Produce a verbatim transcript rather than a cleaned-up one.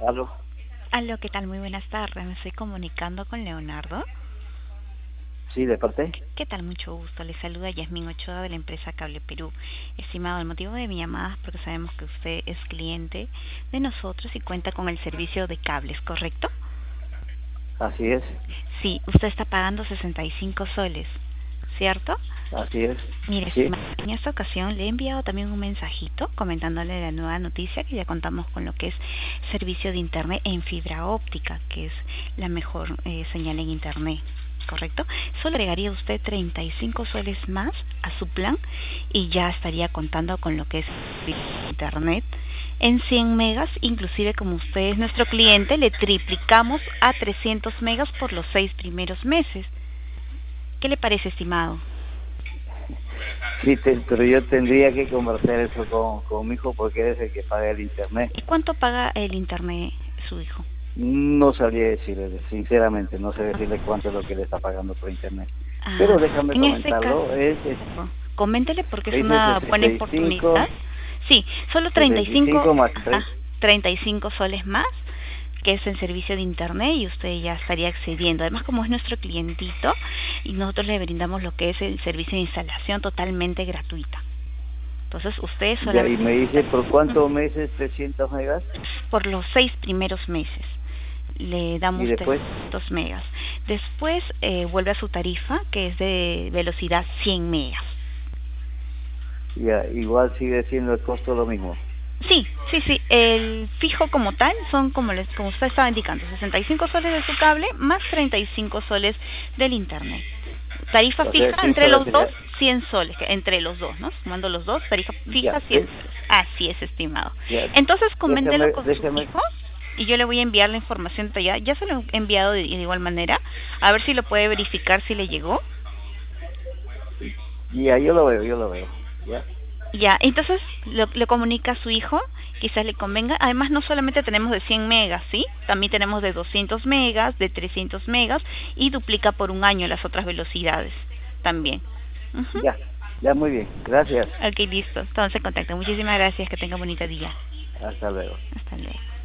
Aló, Aló, ¿qué tal? Muy buenas tardes. Me estoy comunicando con Leonardo. sí, de parte. ¿Qué tal? Mucho gusto. Le saluda Yasmín Ochoa de la empresa Cable Perú. Estimado, el motivo de mi llamada es porque sabemos que usted es cliente de nosotros y cuenta con el servicio de cables, ¿correcto? Así es, Sí, usted está pagando sesenta y cinco soles, ¿cierto? así es, Mire, sí, estimado, en esta ocasión le he enviado también un mensajito comentándole la nueva noticia que ya contamos con lo que es servicio de internet en fibra óptica, que es la mejor eh, señal en internet, ¿correcto? Solo agregaría usted treinta y cinco soles más a su plan y ya estaría contando con lo que es internet en cien megas, inclusive como usted es nuestro cliente, le triplicamos a trescientos megas por los seis primeros meses. ¿Qué le parece, estimado? sí, te- pero yo tendría que conversar eso con, con mi hijo porque es el que paga el internet. ¿Y cuánto paga el internet su hijo? No sabría decirle, sinceramente, no sé decirle cuánto es lo que le está pagando por internet. Ah, Pero déjame en este comentarlo, caso, es, es coméntele porque me es dice una buena sesenta y oportunidad. cinco, Sí, solo treinta y setenta y cinco, cinco más ajá, tres, treinta y cinco soles más, que es el servicio de internet y usted ya estaría accediendo. Además, como es nuestro clientito y nosotros le brindamos lo que es el servicio de instalación totalmente gratuita. Entonces, usted ya, y solamente me dice por cuántos meses trescientos megas, por los seis primeros meses le y damos después, trescientos megas. Después eh, vuelve a su tarifa, que es de velocidad cien megas. ya, igual sigue siendo el costo lo mismo. Sí, sí, sí. El fijo como tal son como les, como usted estaba indicando, sesenta y cinco soles de su cable más treinta y cinco soles del internet. Tarifa O sea, fija cien entre soles los dos, sería, cien soles, que entre los dos, ¿no? Sumando los dos, tarifa ya, fija cien de- soles. Así es, estimado. ya, Entonces, coméntelo déjame, con su déjame. hijo y yo le voy a enviar la información detallada. Ya se lo he enviado de, de igual manera. A ver si lo puede verificar si le llegó. Ya, yo lo veo, yo lo veo. Ya, Ya, entonces lo, le comunica a su hijo, quizás le convenga. Además, no solamente tenemos de cien megas, ¿sí? También tenemos de doscientos megas, de trescientos megas y duplica por un año las otras velocidades también. Ujú. ya, ya, muy bien. Gracias. Ok, listo. Entonces, contacto. Muchísimas gracias. Que tenga bonito día. Hasta luego. Hasta luego.